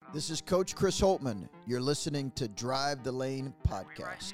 This is Coach Chris Holtman. You're listening to Drive the Lane podcast.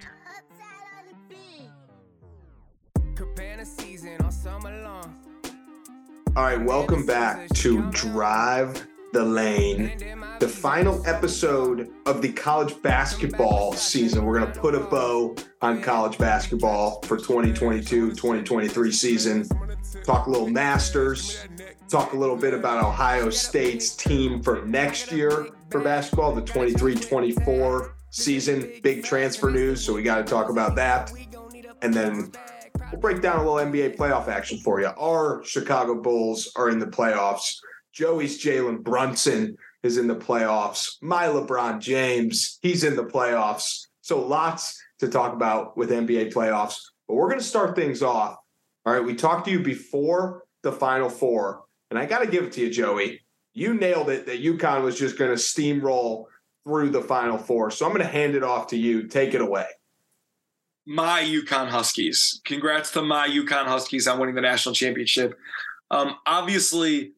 All right, welcome back to Drive the Lane, the final episode of the college basketball season. We're going to put a bow on college basketball for 2022-2023 season. Talk a little Masters, talk a little bit about Ohio State's team for next year for basketball, the 23-24 season. Big transfer news, so we got to talk about that. And then we'll break down a little NBA playoff action for you. Our Chicago Bulls are in the playoffs. Joey's Jalen Brunson is in the playoffs. My LeBron James, he's in the playoffs. So lots to talk about with NBA playoffs. But we're going to start things off. All right, we talked to you before the Final Four, and I got to give it to you, Joey. You nailed it that UConn was just going to steamroll through the Final Four. So I'm going to hand it off to you. Take it away. My UConn Huskies. Congrats to my UConn Huskies on winning the national championship. Obviously,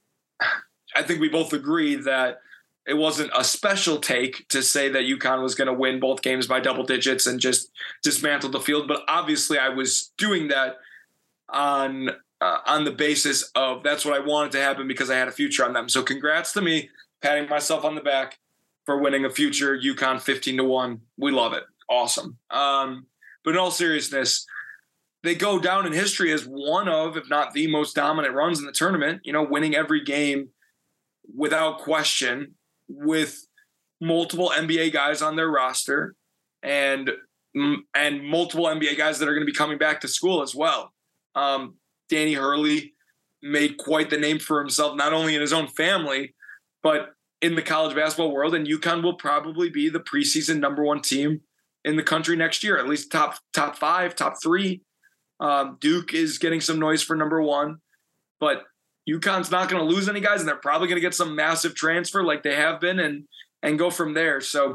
I think we both agree that it wasn't a special take to say that UConn was going to win both games by double digits and just dismantle the field. But obviously, I was doing that on the basis of that's what I wanted to happen because I had a future on them. So congrats to me, patting myself on the back for winning a future UConn 15-1. We love it. Awesome. But in all seriousness, they go down in history as one of, if not the most dominant runs in the tournament, winning every game without question with multiple NBA guys on their roster and multiple NBA guys that are going to be coming back to school as well. Danny Hurley made quite the name for himself, not only in his own family, but in the college basketball world. And UConn will probably be the preseason number one team in the country next year, at least top five, top three. Duke is getting some noise for number one, but UConn's not going to lose any guys, and they're probably going to get some massive transfer like they have been and go from there. So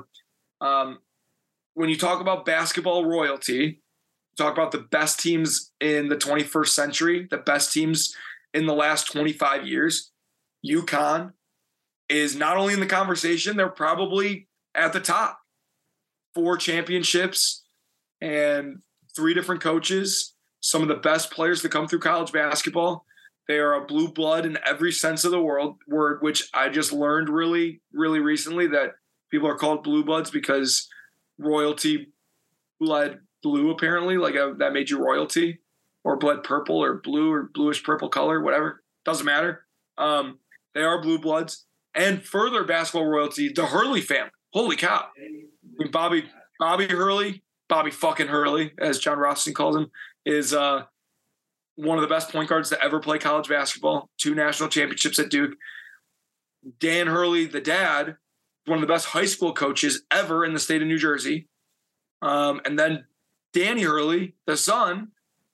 when you talk about basketball royalty, talk about the best teams in the 21st century, the best teams in the last 25 years, UConn is not only in the conversation, they're probably at the top. 4 championships and 3 different coaches, some of the best players to come through college basketball. They are a blue blood in every sense of the word, which I just learned really, really recently that people are called blue bloods because royalty bled blue, apparently, that made you royalty, or bled purple or blue or bluish purple color, whatever. Doesn't matter. They are blue bloods. And further basketball royalty, the Hurley family. Holy cow. I mean, Bobby Hurley, Bobby fucking Hurley, as John Rothstein calls him, is one of the best point guards to ever play college basketball. 2 national championships at Duke. Dan Hurley, the dad, one of the best high school coaches ever in the state of New Jersey. And then Danny Hurley, the son,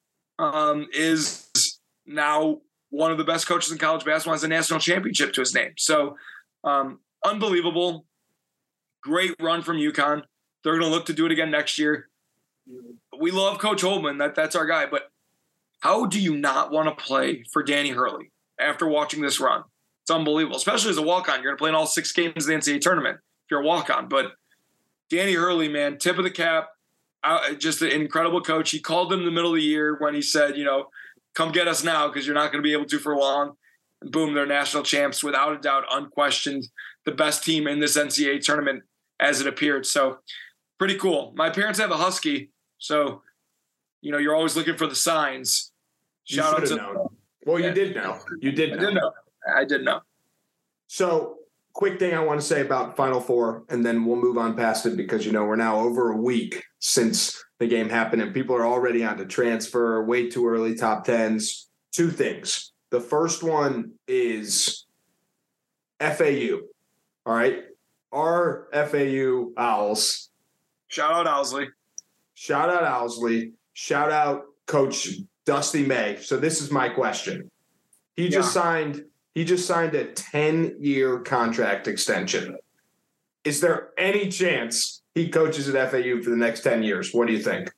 is now one of the best coaches in college basketball, has a national championship to his name. So unbelievable. Great run from UConn. They're going to look to do it again next year. We love Coach Holtman. That's our guy. But how do you not want to play for Danny Hurley after watching this run? It's unbelievable, especially as a walk-on. You're going to play in all 6 games of the NCAA tournament if you're a walk-on. But Danny Hurley, man, tip of the cap, just an incredible coach. He called them in the middle of the year when he said, come get us now because you're not going to be able to for long. And boom, they're national champs, without a doubt, unquestioned, the best team in this NCAA tournament as it appeared. So pretty cool. My parents have a Husky, so you're always looking for the signs. Shout out to known. Well, you did know. I did know. So quick thing I want to say about Final Four, and then we'll move on past it because, we're now over a week since the game happened and people are already on to transfer, way too early top 10s. 2 things. The first one is FAU. All right. Our FAU Owls. Shout out Owlsley. Shout out Coach Dusty May. So this is my question. He just signed a 10-year contract extension. Is there any chance he coaches at FAU for the next 10 years? What do you think?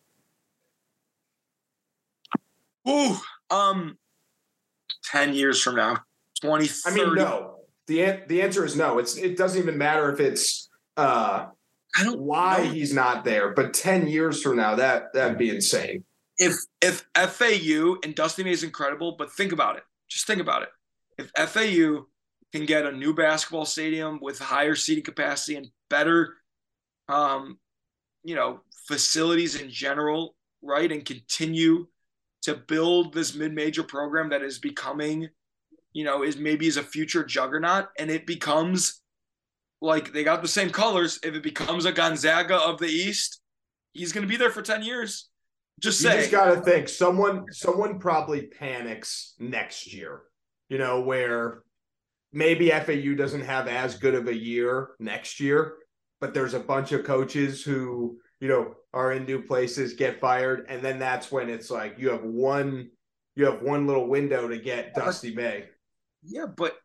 10 years from now, 2030. I mean, no. The answer is no. It doesn't even matter if it's I don't why know. he's not there, but 10 years from now, that'd be insane. If FAU and Dusty May is incredible, but think about it. Just think about it. If FAU can get a new basketball stadium with higher seating capacity and better, facilities in general, right, and continue to build this mid-major program that is becoming, is a future juggernaut, and it becomes like they got the same colors. If it becomes a Gonzaga of the East, he's going to be there for 10 years. You just got to think someone probably panics next year, where maybe FAU doesn't have as good of a year next year, but there's a bunch of coaches who, are in new places, get fired. And then that's when it's like, you have one little window to get Dusty May. Yeah. But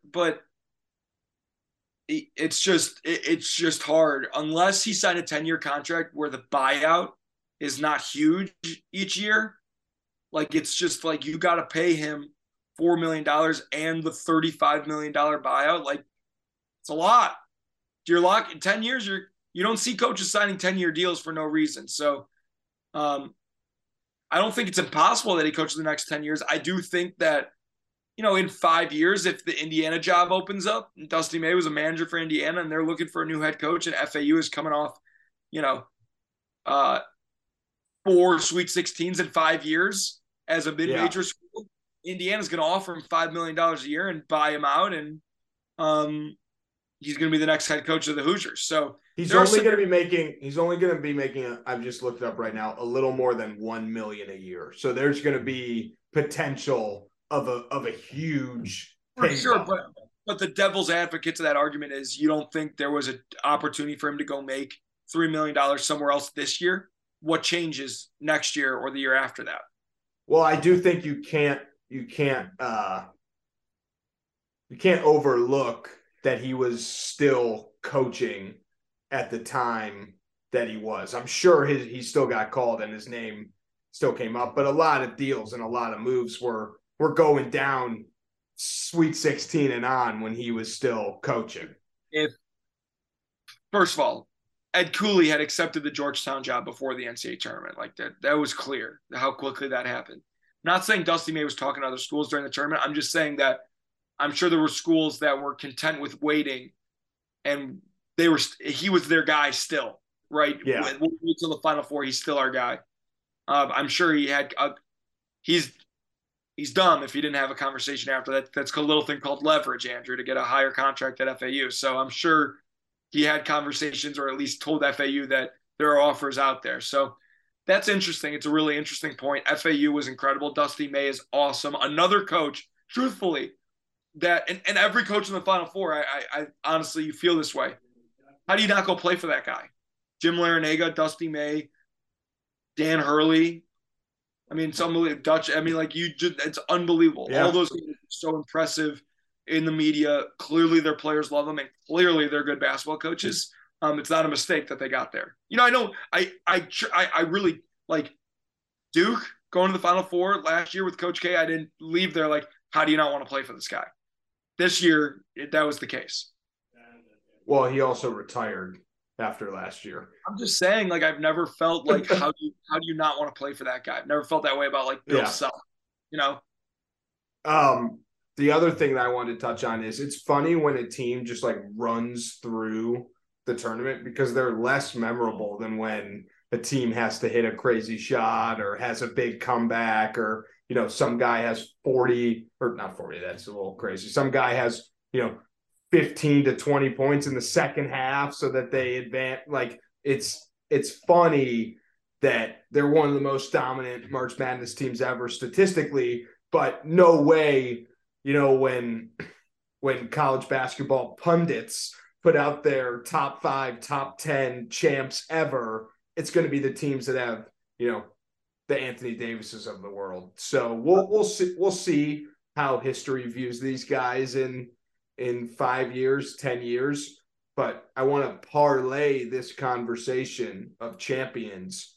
it's just hard unless he signed a 10-year contract where the buyout is not huge each year. Like, it's just like, you got to pay him $4 million and the $35 million buyout. Like, it's a lot. You're locked in 10 years. You don't see coaches signing 10-year deals for no reason. So I don't think it's impossible that he coaches the next 10 years. I do think that, in 5 years, if the Indiana job opens up, and Dusty May was a manager for Indiana and they're looking for a new head coach, and FAU is coming off, 4 Sweet 16s in 5 years as a mid-major school, Indiana's going to offer him $5 million a year and buy him out, and he's going to be the next head coach of the Hoosiers. So he's only going to be making. I've just looked it up right now, a little more than $1 million a year. So there's going to be potential of a huge for sure. But the devil's advocate to that argument is, you don't think there was an opportunity for him to go make $3 million somewhere else this year? What changes next year or the year after that? Well, I do think you can't overlook that he was still coaching at the time that he was. I'm sure he still got called and his name still came up, but a lot of deals and a lot of moves were going down Sweet 16 and on when he was still coaching. First of all, Ed Cooley had accepted the Georgetown job before the NCAA tournament. Like, that was clear how quickly that happened. I'm not saying Dusty May was talking to other schools during the tournament. I'm just saying that I'm sure there were schools that were content with waiting, and he was their guy still, right? Yeah. We'll wait till the Final Four. He's still our guy. I'm sure he's dumb if he didn't have a conversation after that. That's a little thing called leverage, Andrew, to get a higher contract at FAU. So I'm sure he had conversations, or at least told FAU that there are offers out there. So that's interesting. It's a really interesting point. FAU was incredible. Dusty May is awesome. Another coach, truthfully, that and every coach in the Final Four, I honestly, you feel this way. How do you not go play for that guy? Jim Larinaga, Dusty May, Dan Hurley. I mean, it's unbelievable. Dutch. I mean, it's unbelievable. Yeah. All those guys are so impressive in the media. Clearly, their players love them, and clearly, they're good basketball coaches. It's not a mistake that they got there. I really like Duke going to the Final Four last year with Coach K. I didn't leave there like, how do you not want to play for this guy? This year, that was the case. Well, he also retired after last year. I'm just saying, like, I've never felt like, how do you not want to play for that guy? I've never felt that way about, like, Bill Self, The other thing that I wanted to touch on is, it's funny when a team just like runs through the tournament, because they're less memorable than when a team has to hit a crazy shot or has a big comeback, or, some guy has 40, or not 40, that's a little crazy. Some guy has, 15 to 20 points in the second half so that they advance. Like, it's funny that they're one of the most dominant March Madness teams ever statistically, but no way, when college basketball pundits put out their top 5, top 10 champs ever, it's going to be the teams that have, the Anthony Davises of the world. So we'll see how history views these guys in 5 years, 10 years. But I want to parlay this conversation of champions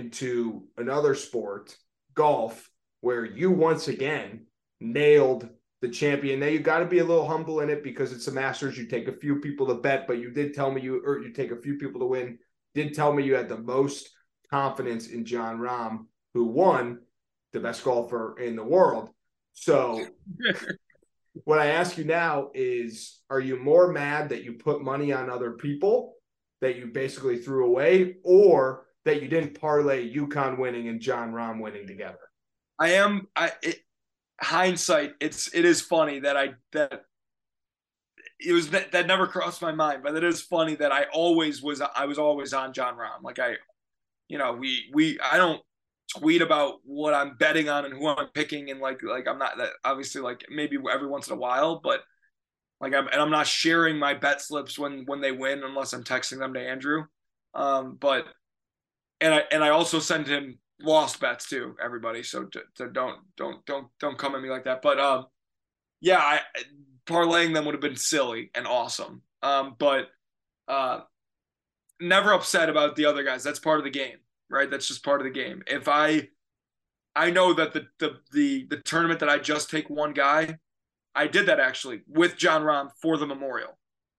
into another sport, golf, where you once again nailed the champion. Now you got to be a little humble in it because it's a Masters. You take a few people to bet, but you did tell me you take a few people to win. Did tell me you had the most confidence in Jon Rahm, who won, the best golfer in the world. So what I ask you now is, are you more mad that you put money on other people that you basically threw away, or that you didn't parlay UConn winning and Jon Rahm winning together? Hindsight, it is funny that that never crossed my mind, but it is funny that I was always on Jon Rahm. Like I don't tweet about what I'm betting on and who I'm picking, and like I'm not that, obviously, like maybe every once in a while, but like I'm not sharing my bet slips when they win unless I'm texting them to Andrew. But I also send him lost bets too, everybody. So don't come at me like that. But yeah, parlaying them would have been silly and awesome. But never upset about the other guys. That's part of the game, right? That's just part of the game. If I know that the tournament that I just take one guy, I did that actually with Jon Rahm for the Memorial.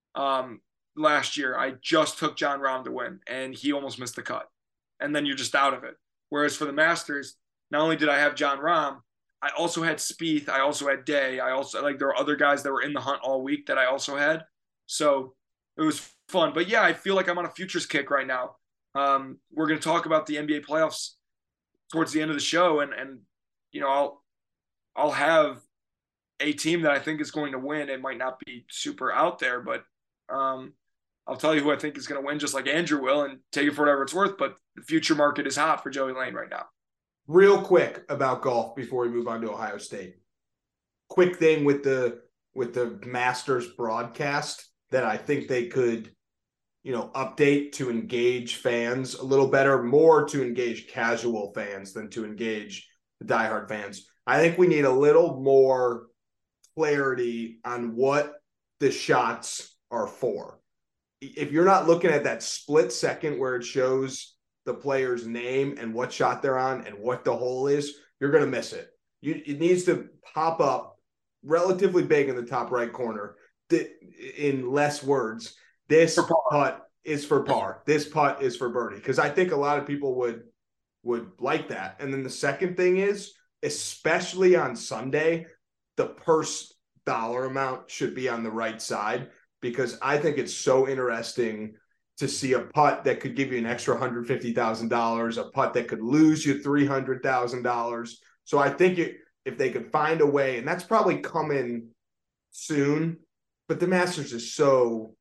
Last year, I just took Jon Rahm to win, and he almost missed the cut. And then you're just out of it. Whereas for the Masters, not only did I have Jon Rahm, I also had Spieth. I also had Day. I also, like, there were other guys that were in the hunt all week that I also had. So it was fun. But yeah, I feel like I'm on a futures kick right now. We're going to talk about the NBA playoffs towards the end of the show, and you know, I'll have a team that I think is going to win. It might not be super out there, but I'll tell you who I think is going to win, just like Andrew will, and take it for whatever it's worth. But the future market is hot for Joey Lane right now. Real quick about golf before we move on to Ohio State. Quick thing with the Masters broadcast that I think they could, update to engage fans a little better, more to engage casual fans than to engage the diehard fans. I think we need a little more clarity on what the shots are for. If you're not looking at that split second where it shows the player's name and what shot they're on and what the hole is, you're going to miss it. It needs to pop up relatively big in the top right corner. In less words, this putt is for par. This putt is for birdie. Because I think a lot of people would like that. And then the second thing is, especially on Sunday, the purse dollar amount should be on the right side, because I think it's so interesting to see a putt that could give you an extra $150,000, a putt that could lose you $300,000. So I think if they could find a way, and that's probably coming soon, but the Masters is so,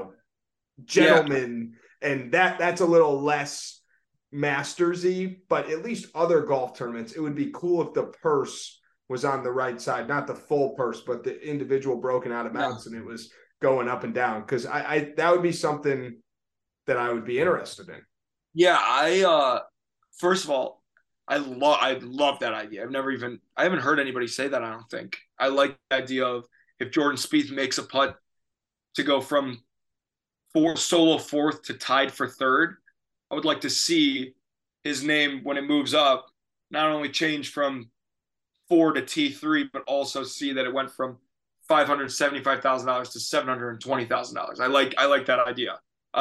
gentlemen, and that's a little less Masters-y, but at least other golf tournaments, it would be cool if the purse was on the right side, not the full purse, but the individual broken out amounts, and it was going up and down, because I that would be something that I would be interested in. Yeah, I first of all, I love that idea. I haven't heard anybody say that, I don't think. I like the idea of, if Jordan Spieth makes a putt to go from solo fourth to tied for third, I would like to see his name, when it moves up, not only change from 4 to T3, but also see that it went from $575,000 to $720,000. I like that idea.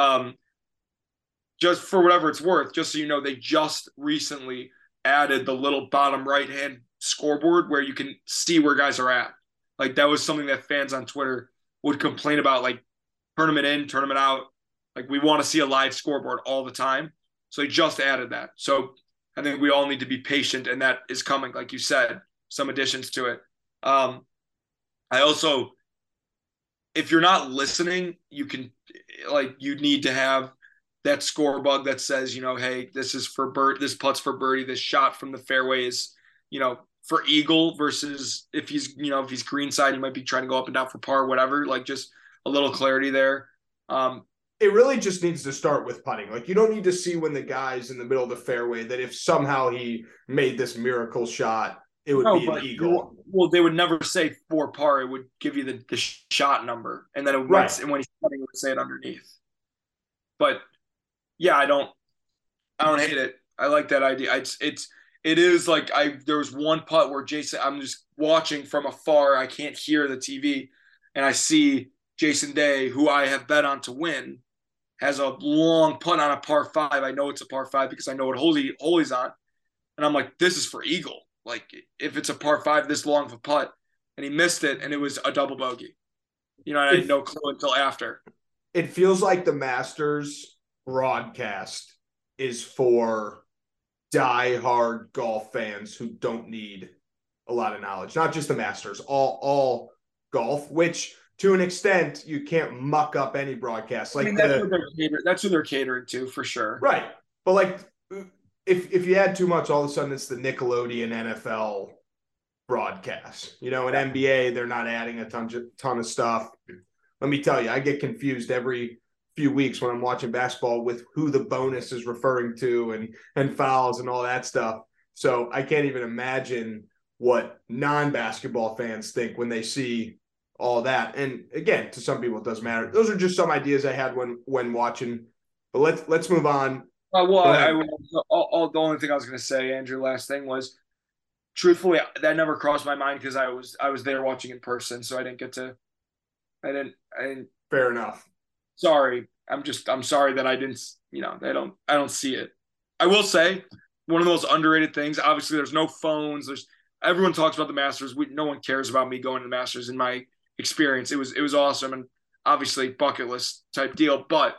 Just for whatever it's worth, just so you know, they just recently added the little bottom right-hand scoreboard where you can see where guys are at. Like, that was something that fans on Twitter would complain about, like, tournament in, tournament out. Like, we want to see a live scoreboard all the time. So they just added that. So I think we all need to be patient, and that is coming, like you said, some additions to it. I also, if you're not listening, you need to have that score bug that says, hey, this is for this putt's for birdie, this shot from the fairway is, for eagle, versus if he's greenside, he might be trying to go up and down for par, whatever. Like, just a little clarity there. It really just needs to start with putting. Like, you don't need to see when the guy's in the middle of the fairway that if somehow he made this miracle shot, it would be an eagle. Well, they would never say for par. It would give you the shot number, and then and when he's putting, it would say it underneath. But yeah, I don't hate it. I like that idea. it is like there was one putt where Jason, I'm just watching from afar. I can't hear the TV. And I see Jason Day, who I have bet on to win, has a long putt on a par 5. I know it's a par 5 because I know what hole he's on. And I'm like, this is for eagle. Like, if it's a par 5 this long of a putt. And he missed it, and it was a double bogey. You know, I had no clue until after. It feels like the Masters broadcast is for die-hard golf fans who don't need a lot of knowledge. Not just the Masters, all golf, which to an extent you can't muck up any broadcast. Like, that's who they're catering to for sure. Right. But like if you add too much, all of a sudden it's the Nickelodeon NFL broadcast. You know, in NBA, they're not adding a ton of stuff. Let me tell you, I get confused every few weeks when I'm watching basketball with who the bonus is referring to and fouls and all that stuff. So I can't even imagine what non-basketball fans think when they see all that. And again, to some people, it doesn't matter. Those are just some ideas I had when watching. But let's move on. The only thing I was going to say, Andrew, last thing was, truthfully, that never crossed my mind because I was there watching in person, so I didn't get to. I didn't. Fair enough. Sorry, I'm sorry that I didn't. You know, I don't see it. I will say one of those underrated things. Obviously, there's no phones. Everyone talks about the Masters. No one cares about me going to the Masters. In my experience, it was awesome and obviously bucket list type deal. But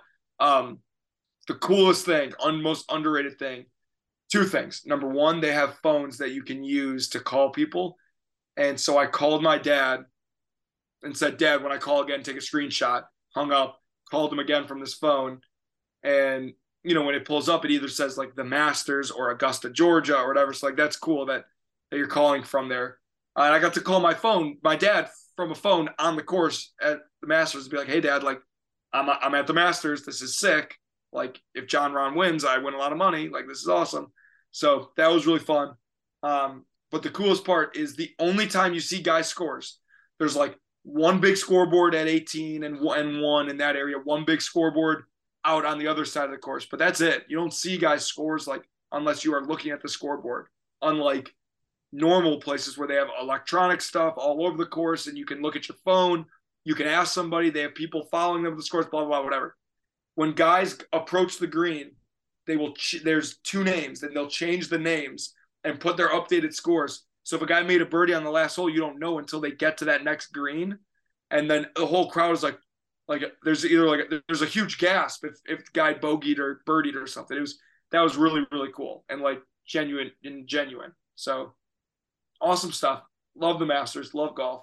the coolest thing, most underrated thing. 2 things. Number one, they have phones that you can use to call people. And so I called my dad and said, Dad, when I call again, take a screenshot. Hung up, called him again from this phone. And, you know, when it pulls up, it either says like the Masters or Augusta, Georgia or whatever. So like, that's cool that you're calling from there. And I got to call my dad from a phone on the course at the Masters and be like, hey, Dad, like I'm at the Masters. This is sick. Like, if John Rahm wins, I win a lot of money. Like, this is awesome. So that was really fun. But the coolest part is the only time you see guys' scores, there's like one big scoreboard at 18 and one in that area, one big scoreboard out on the other side of the course. But that's it. You don't see guys' scores like unless you are looking at the scoreboard, unlike normal places where they have electronic stuff all over the course and you can look at your phone. You can ask somebody. They have people following them with the scores, blah, blah, blah, whatever. When guys approach the green, they will. There's 2 names, and they'll change the names and put their updated scores. So if a guy made a birdie on the last hole, you don't know until they get to that next green, and then the whole crowd is like there's a huge gasp if the guy bogeyed or birdied or something. That was really, really cool and like genuine. So awesome stuff. Love the Masters. Love golf.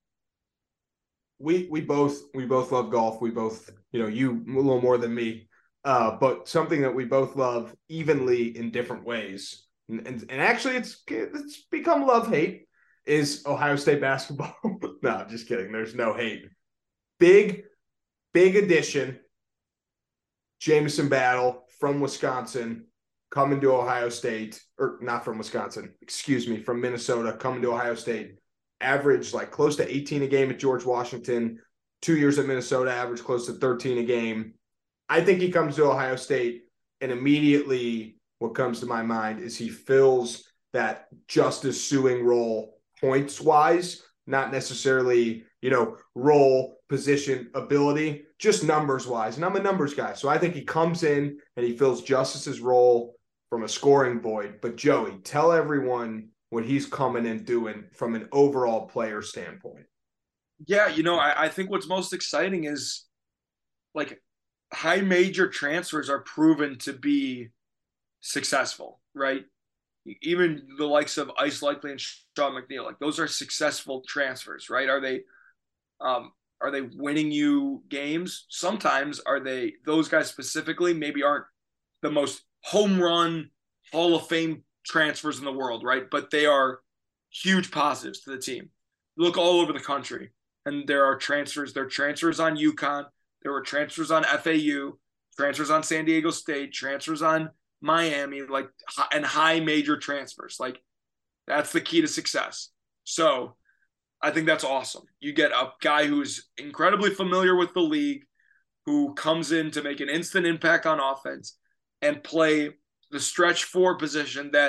We both love golf. We both, you know, you a little more than me, but something that we both love evenly in different ways. And actually it's become love-hate is Ohio State basketball. No, I'm just kidding. There's no hate. Big addition. Jamison Battle from Wisconsin coming to Ohio State, or not from Wisconsin, excuse me, from Minnesota coming to Ohio State. Averaged like close to 18 a game at George Washington, 2 years at Minnesota, averaged close to 13 a game. I think he comes to Ohio State, and immediately what comes to my mind is he fills that Justice Sueing role points-wise, not necessarily, you know, role, position, ability, just numbers-wise. And I'm a numbers guy, so I think he comes in and he fills Justice's role from a scoring void. But Joey, tell everyone what he's coming and doing from an overall player standpoint. Yeah, you know, I think what's most exciting is like high major transfers are proven to be successful, right? Even the likes of Ice Likely and Sean McNeil, like those are successful transfers, right? Are they winning you games? Sometimes. Are they? Those guys specifically maybe aren't the most home run Hall of Fame transfers in the world, right? But they are huge positives to the team. Look all over the country, and there are transfers. There are transfers on UConn. There were transfers on FAU, transfers on San Diego State, transfers on Miami, like, and high major transfers. Like, that's the key to success. So I think that's awesome. You get a guy who's incredibly familiar with the league, who comes in to make an instant impact on offense and play the stretch 4 position that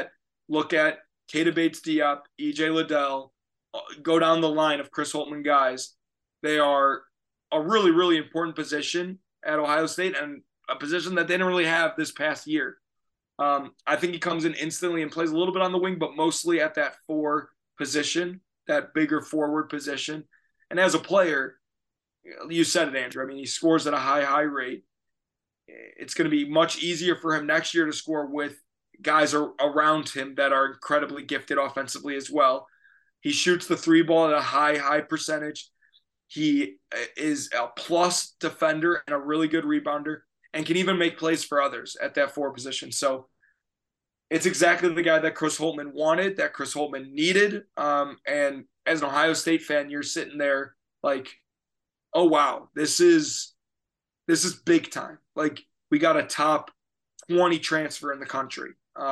look at Keita Bates-Diop, EJ Liddell, go down the line of Chris Holtmann guys. They are a really, really important position at Ohio State and a position that they didn't really have this past year. I think he comes in instantly and plays a little bit on the wing, but mostly at that 4 position, that bigger forward position. And as a player, you said it, Andrew. I mean, he scores at a high rate. It's going to be much easier for him next year to score with guys around him that are incredibly gifted offensively as well. He shoots the 3 ball at a high percentage. He is a plus defender and a really good rebounder and can even make plays for others at that 4 position. So it's exactly the guy that Chris Holtmann wanted, that Chris Holtmann needed. And as an Ohio State fan, you're sitting there like, oh, wow, this is big time. Like, we got a top 20 transfer in the country.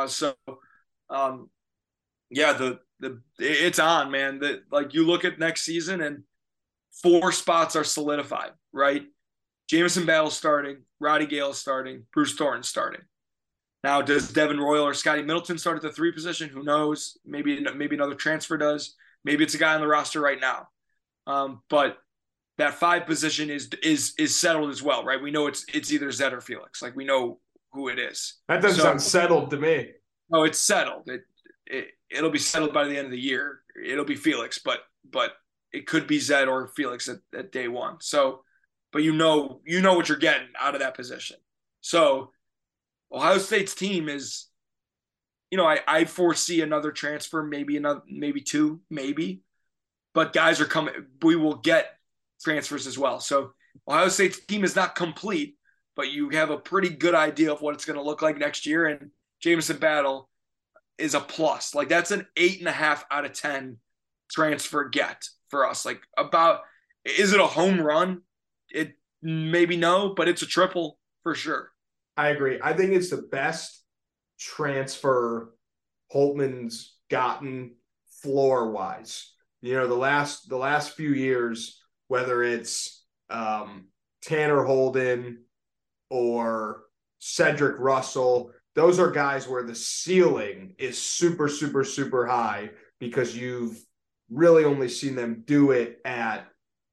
It's on, man. Like, you look at next season and 4 spots are solidified, right? Jamison Battle starting, Roddy Gale starting, Bruce Thornton starting. Now, does Devin Royal or Scotty Middleton start at the 3 position? Who knows? Maybe another transfer does. Maybe it's a guy on the roster right now. But that 5 position is settled as well, right? We know it's either Zed or Felix. Like, we know who it is. That doesn't sound settled to me. No, it's settled. It'll be settled by the end of the year. It'll be Felix, but it could be Zed or Felix at day one. So, but you know what you're getting out of that position. So Ohio State's team is, I foresee another transfer, maybe 2, maybe, but guys are coming. We will get transfers as well. So Ohio State's team is not complete, but you have a pretty good idea of what it's going to look like next year. And Jamison Battle is a plus. Like, that's an 8.5 out of 10 transfer get for us. Like, is it a home run? It maybe no, but it's a triple for sure. I agree. I think it's the best transfer Holtmann's gotten floor wise. The last few years, whether it's Tanner Holden or Cedric Russell, those are guys where the ceiling is super, super, super high because you've really only seen them do it at,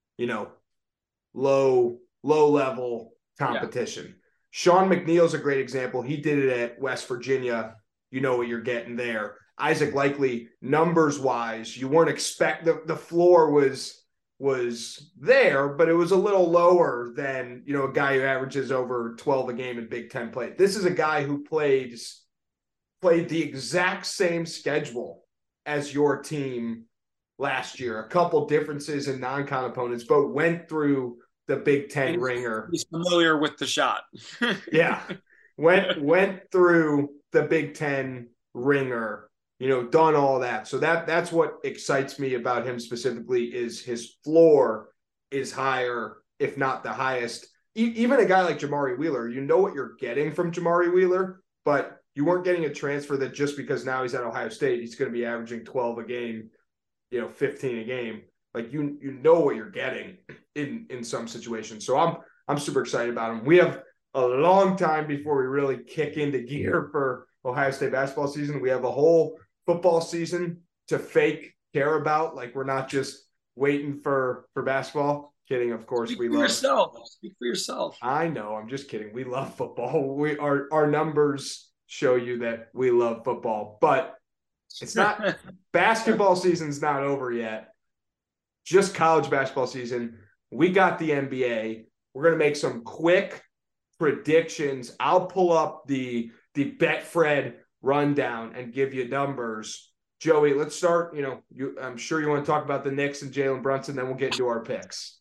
low level competition. Yeah. Sean McNeil's a great example. He did it at West Virginia. You know what you're getting there. Isaac Likely, numbers wise, you weren't the floor was there, but it was a little lower than, a guy who averages over 12 a game in Big Ten play. This is a guy who played the exact same schedule as your team last year. A couple differences in non-con opponents, but went through the Big Ten ringer. He's familiar with the shot. Yeah. Went through the Big Ten ringer, done all that. So that's what excites me about him specifically is his floor is higher, if not the highest. Even a guy like Jamari Wheeler, you know what you're getting from Jamari Wheeler, but you weren't getting a transfer that just because now he's at Ohio State, he's going to be averaging 12 a game, 15 a game. Like, you know what you're getting in some situations. So I'm super excited about him. We have a long time before we really kick into gear for Ohio State basketball season. We have a whole football season to fake care about. Like, we're not just waiting for basketball. Kidding, of course. Speak for yourself. I know. I'm just kidding. We love football. Our numbers show you that we love football, but it's not basketball season's not over yet. Just college basketball season. We got the NBA. We're going to make some quick predictions. I'll pull up the Betfred rundown and give you numbers. Joey, let's start. I'm sure you want to talk about the Knicks and Jalen Brunson, then we'll get into our picks.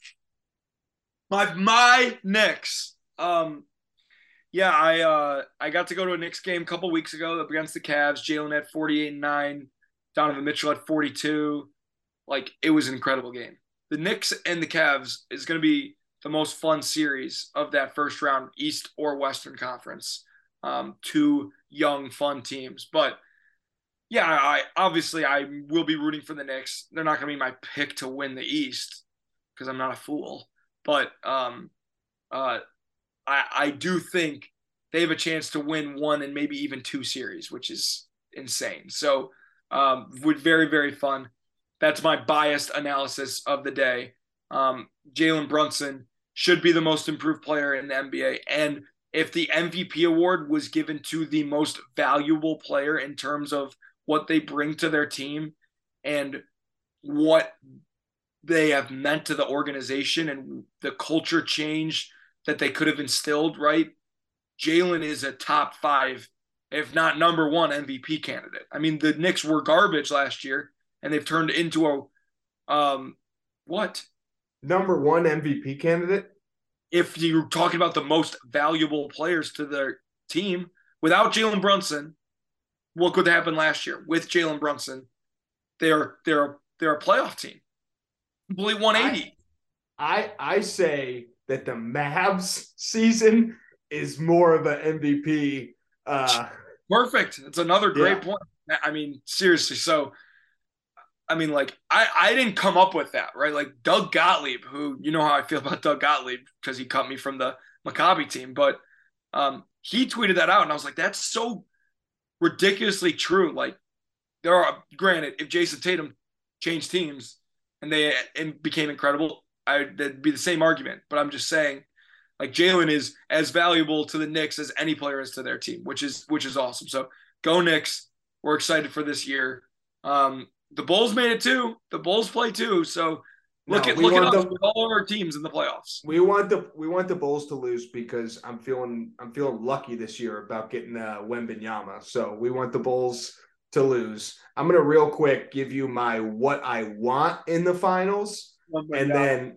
My Knicks. I got to go to a Knicks game a couple weeks ago up against the Cavs. Jalen had 48-9. Donovan Mitchell had 42. Like, it was an incredible game. The Knicks and the Cavs is going to be the most fun series of that first round, East or Western Conference. 2 young, fun teams. But, I will be rooting for the Knicks. They're not going to be my pick to win the East because I'm not a fool. But I do think they have a chance to win 1 and maybe even 2 series, which is insane. So would very, very fun. That's my biased analysis of the day. Jalen Brunson should be the most improved player in the NBA. And if the MVP award was given to the most valuable player in terms of what they bring to their team and what they have meant to the organization and the culture change that they could have instilled, right? Jalen is a top 5, if not number 1 MVP candidate. I mean, the Knicks were garbage last year, and they've turned into a what? Number 1 MVP candidate? If you're talking about the most valuable players to their team, without Jalen Brunson, what could happen last year? With Jalen Brunson, they're a playoff team. Complete 180. I say that the Mavs season is more of an MVP. Perfect. It's another great point. I mean, seriously. So, I mean, like, I didn't come up with that, right? Like, Doug Gottlieb, who, you know how I feel about Doug Gottlieb because he cut me from the Maccabi team, but he tweeted that out, and I was like, that's so ridiculously true. Like, granted, if Jason Tatum changed teams and became incredible, that'd be the same argument. But I'm just saying, like, Jalen is as valuable to the Knicks as any player is to their team, which is awesome. So go Knicks. We're excited for this year. The Bulls made it too. The Bulls play too. So look at us with all of our teams in the playoffs. We want the Bulls to lose because I'm feeling lucky this year about getting Wembanyama. So we want the Bulls to lose. I'm gonna real quick give you my what I want in the finals, and then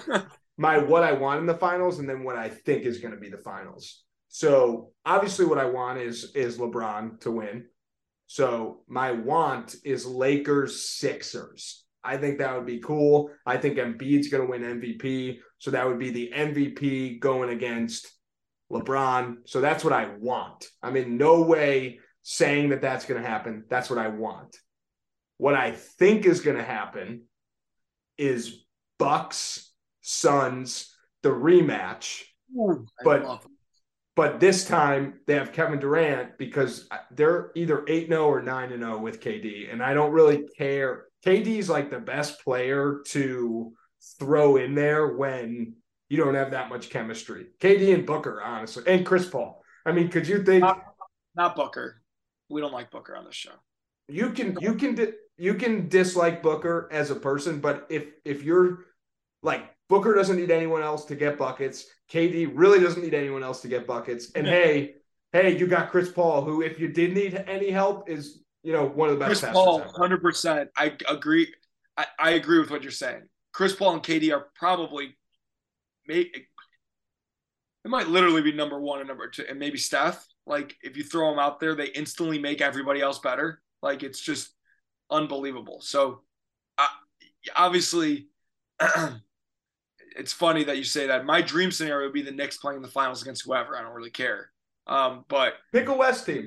my what I want in the finals, and then what I think is going to be the finals. So obviously, what I want is LeBron to win. So my want is Lakers Sixers. I think that would be cool. I think Embiid's going to win MVP. So that would be the MVP going against LeBron. So that's what I want. I'm in no way saying that that's going to happen. That's what I want. What I think is going to happen is Bucks, Suns, the rematch. Ooh, But this time they have Kevin Durant because they're either 8-0 or 9-0 with KD. And I don't really care. KD's like the best player to throw in there when you don't have that much chemistry. KD and Booker, honestly. And Chris Paul. I mean, could you think not Booker. We don't like Booker on this show. You can dislike Booker as a person, but if you're like Booker doesn't need anyone else to get buckets. KD really doesn't need anyone else to get buckets. And hey, you got Chris Paul, who, if you did need any help, is one of the best. Chris Paul, 100%. I agree. I agree with what you're saying. Chris Paul and KD are probably it might literally be number 1 and number 2, and maybe Steph. Like, if you throw them out there, they instantly make everybody else better. Like, it's just unbelievable. So, obviously. It's funny that you say that. My dream scenario would be the Knicks playing in the finals against whoever. I don't really care. But pick a West team.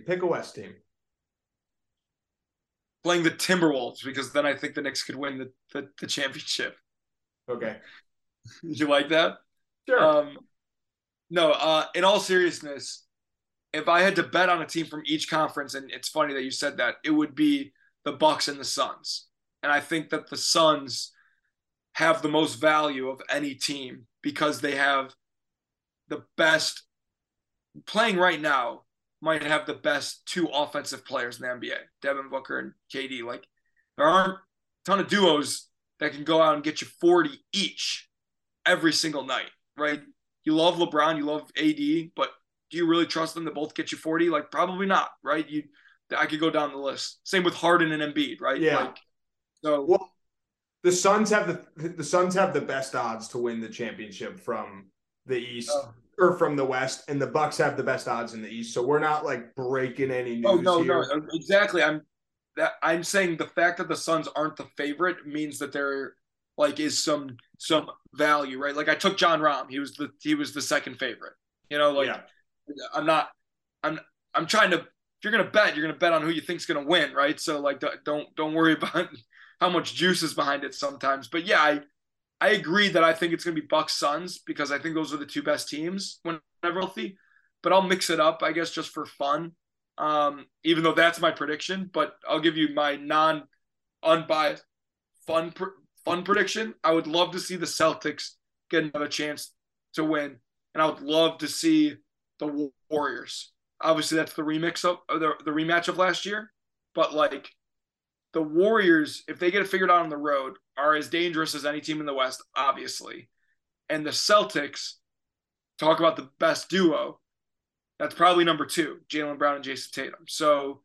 Playing the Timberwolves, because then I think the Knicks could win the championship. Okay. You like that? Sure. No, in all seriousness, if I had to bet on a team from each conference, and it's funny that you said that, it would be the Bucks and the Suns. And I think that the Suns have the most value of any team because they have the best playing right now, might have the best 2 offensive players in the NBA, Devin Booker and KD. Like, there aren't a ton of duos that can go out and get you 40 each every single night, right? You love LeBron, you love AD, but do you really trust them to both get you 40? Like, probably not, right? I could go down the list. Same with Harden and Embiid, right? Yeah. The Suns have the best odds to win the championship from the East or from the West, and the Bucks have the best odds in the East. So we're not like breaking any news here. No, exactly. I'm saying the fact that the Suns aren't the favorite means that there like is some value, right? Like, I took John Rahm. He was the second favorite. I'm trying to. If you're gonna bet on who you think's gonna win, right? So like, don't worry about how much juice is behind it sometimes. But yeah, I agree that I think it's going to be Bucks Suns because I think those are the 2 best teams whenever healthy. But I'll mix it up, I guess, just for fun. even though that's my prediction. But I'll give you my non-unbiased fun prediction. I would love to see the Celtics get another chance to win, and I would love to see the Warriors. Obviously, that's the rematch of last year, but like the Warriors, if they get it figured out on the road, are as dangerous as any team in the West, obviously. And the Celtics, talk about the best duo, that's probably number 2, Jaylen Brown and Jason Tatum. So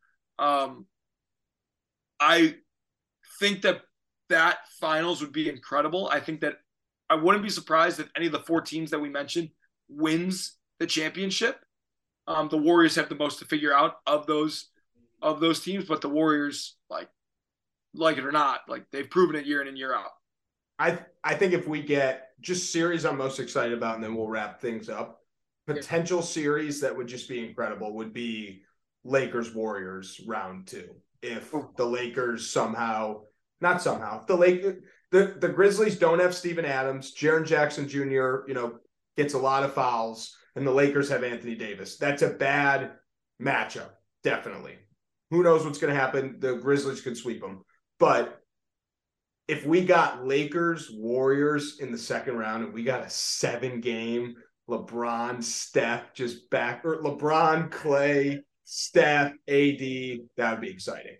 I think that finals would be incredible. I think that I wouldn't be surprised if any of the 4 teams that we mentioned wins the championship. The Warriors have the most to figure out of those teams, but the Warriors, like it or not, like they've proven it year in and year out. I think if we get just series I'm most excited about, and then we'll wrap things up. Potential series that would just be incredible would be Lakers Warriors round 2. If the Lakers the Grizzlies don't have Steven Adams, Jaren Jackson Jr., gets a lot of fouls, and the Lakers have Anthony Davis. That's a bad matchup, definitely. Who knows what's going to happen? The Grizzlies could sweep them. But if we got Lakers, Warriors in the second round, and we got a 7-game LeBron, Steph, LeBron, Clay, Steph, AD, that would be exciting.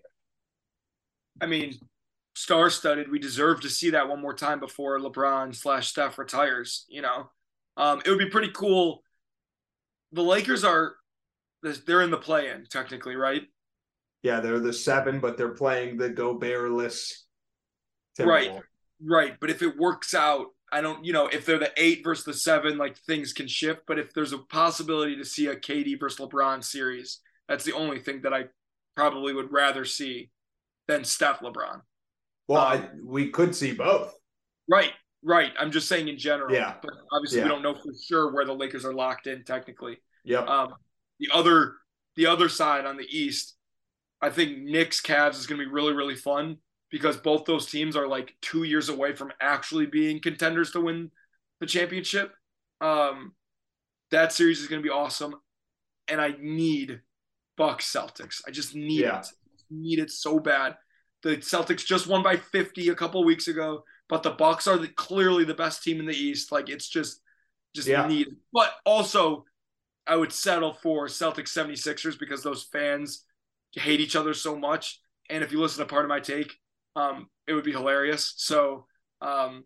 I mean, star-studded. We deserve to see that one more time before LeBron/Steph retires. It would be pretty cool. The Lakers they're in the play-in technically, right? Yeah, they're the 7, but they're playing the Gobert-less Timberwolves. Right. But if it works out, if they're the 8 versus the 7, like things can shift. But if there's a possibility to see a KD versus LeBron series, that's the only thing that I probably would rather see than Steph LeBron. Well, we could see both. Right. I'm just saying in general. Yeah. But obviously we don't know for sure where the Lakers are locked in technically. Yep. The other side on the East, I think Knicks Cavs is going to be really, really fun because both those teams are like 2 years away from actually being contenders to win the championship. That series is going to be awesome. And I need Bucks Celtics. I just need it. I need it so bad. The Celtics just won by 50 a couple weeks ago, but the Bucks are clearly the best team in the East. Like it's just need it. But also I would settle for Celtics 76ers because those fans hate each other so much. And if you listen to part of my take, it would be hilarious. So the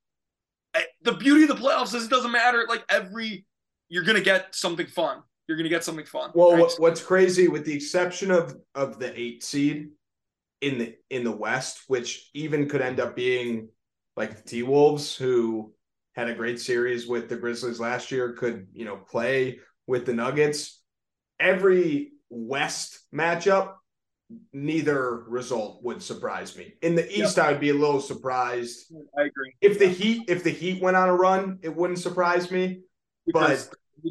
beauty of the playoffs is it doesn't matter. Like you're going to get something fun. You're going to get something fun. Well, right? What's crazy, with the exception of the 8 seed in the West, which even could end up being like the T-Wolves, who had a great series with the Grizzlies last year, could, play with the Nuggets. Every West matchup, neither result would surprise me. In the East, I would be a little surprised. I agree. If the Heat went on a run, it wouldn't surprise me. Because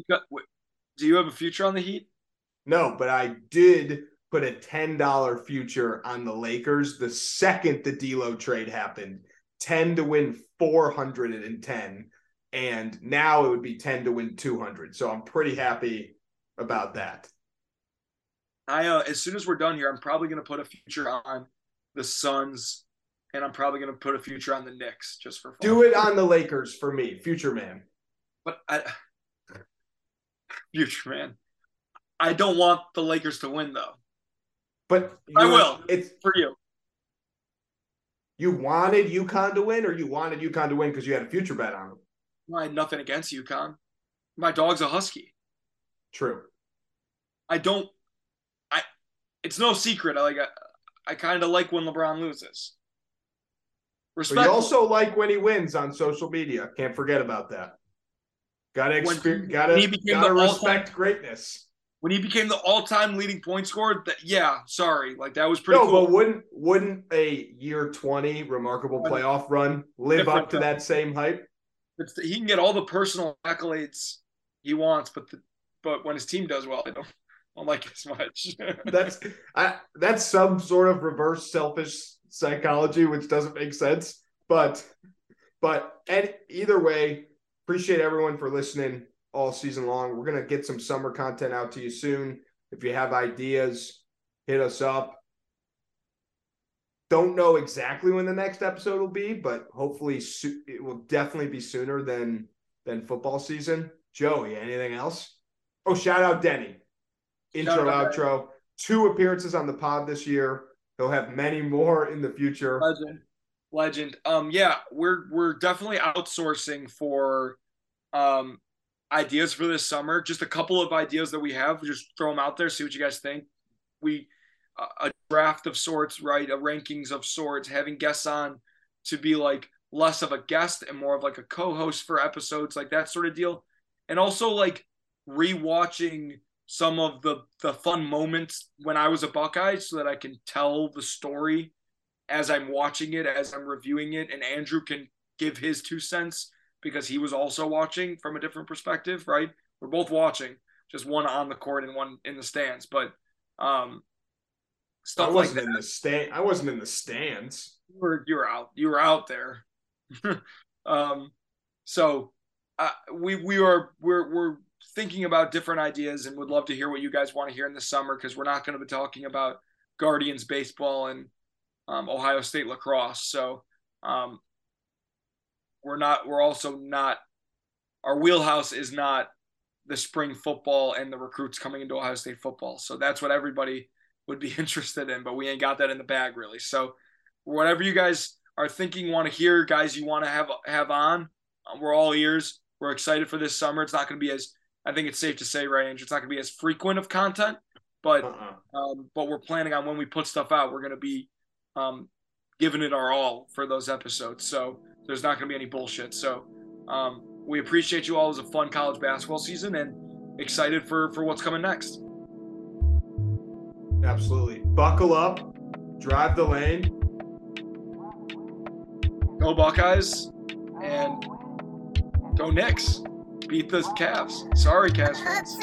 do you have a future on the Heat? No, but I did put a $10 future on the Lakers the second the D'Lo trade happened. 10 to win 410, and now it would be 10 to win 200. So I'm pretty happy about that. As soon as we're done here, I'm probably going to put a future on the Suns, and I'm probably going to put a future on the Knicks just for fun. Do it on the Lakers for me, future man. But future man, I don't want the Lakers to win though. But I will. It's for you. You wanted UConn to win, or you wanted UConn to win because you had a future bet on them? I had nothing against UConn. My dog's a Husky. True. It's no secret. I kind of like when LeBron loses. But you also like when he wins on social media. Can't forget about that. Gotta respect greatness. When he became the all-time leading point scorer, that was pretty cool. No, but wouldn't a year 20 remarkable playoff run live up to that same hype? He can get all the personal accolades he wants, but when his team does well, I don't like it as much. That's some sort of reverse selfish psychology, which doesn't make sense. But either way, appreciate everyone for listening all season long. We're going to get some summer content out to you soon. If you have ideas, hit us up. Don't know exactly when the next episode will be, but hopefully it will definitely be sooner than football season. Joey, anything else? Oh, shout out Denny. Intro, outro. 2 appearances on the pod this year. He'll have many more in the future. Legend. Yeah, we're definitely outsourcing for ideas for this summer. Just a couple of ideas that we have. Just throw them out there, see what you guys think. A draft of sorts, right? A rankings of sorts, having guests on to be like less of a guest and more of like a co-host for episodes, like that sort of deal. And also like rewatching some of the fun moments when I was a Buckeye so that I can tell the story as I'm watching it, as I'm reviewing it, and Andrew can give his 2 cents because he was also watching from a different perspective, right? We're both watching, just one on the court and one in the stands, but stuff like that. I wasn't in the stands. You were out there. So we're thinking about different ideas and would love to hear what you guys want to hear in the summer, because we're not going to be talking about Guardians baseball and Ohio State lacrosse. So we're also not, our wheelhouse is not the spring football and the recruits coming into Ohio State football. So that's what everybody would be interested in, but we ain't got that in the bag really. So whatever you guys are thinking, want to hear, guys, you want to have on, we're all ears. We're excited for this summer. It's not going to be as, I think it's safe to say, right, Andrew, it's not going to be as frequent of content, but we're planning on when we put stuff out, we're going to be giving it our all for those episodes. So there's not going to be any bullshit. So we appreciate you all. It was a fun college basketball season and excited for what's coming next. Absolutely. Buckle up, drive the lane. Go Buckeyes, and go Knicks. Beat the Cavs. Sorry, Cavs fans.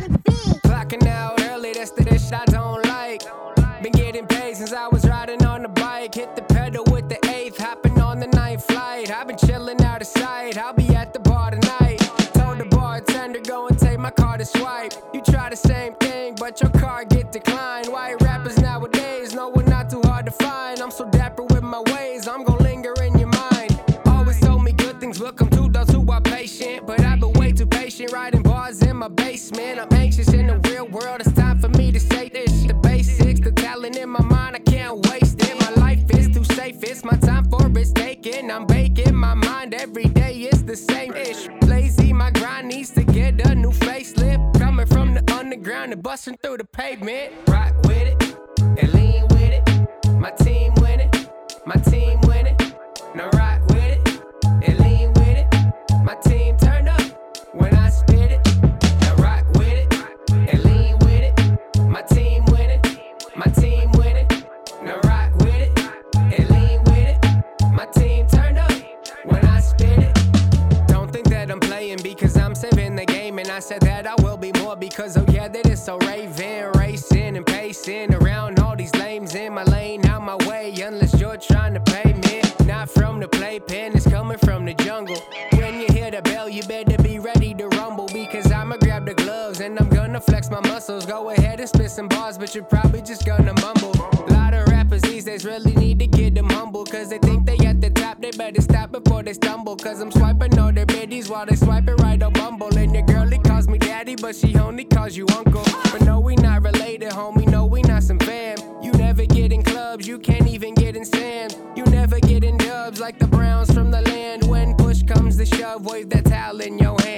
Clocking out early, that's the shit I don't like. Been getting paid since I was riding on the bike. Hit the pedal with the 8th, hopping on the 9th flight. I've been chilling out of sight, I'll be at the bar tonight. Told the bartender, go and take my card to swipe. You try the same thing, but your card get declined. White rappers nowadays, no, we're not too hard to find. I'm so dapper with my ways, I'm gonna linger in your mind. Always told me good things will come to those who are patient, but I've been way too patient, writing bars in my basement. I'm anxious in the real world, it's time for me to say this. The basics, the talent in my mind, I can't waste it. My life is too safe, it's my time for risk taking. I'm baking my mind, every day it's the same ish. Lazy, my grind needs to get a new facelift. Coming from the underground and busting through the pavement. Rock with it, and lean with it. My team win it, my team win it. Now rock with it, and lean with it. My team turn up when I spit it. Now rock with it, and lean with it. My team win it, my team win it. Now rock with it, and lean with it. My team turn up when I spit it. Don't think that I'm playing because I'm saving the game, and I said that I will be more because oh yeah, that is so raving, racing and pacing around all these lames in my lane, out my way unless you're trying to pay me. Not from the playpen, it's coming from the jungle. When you hear the bell, you better be ready to rumble, because I'ma grab the gloves and I'm gonna flex my muscles. Go ahead and spit some bars, but you're probably just gonna mumble. A lot of rappers these days really need to get them humble, cause they think they at the top, they better stop before they stumble. Cause I'm swiping all their biddies while they swiping right on Bumble. And your girlie calls me daddy, but she only calls you uncle. But no, we not related, homie, no, we not some fam. You never get in clubs, you can't even get in Sam. You never get in dubs like the Browns from the land. When push comes to shove, wave that towel in your hand.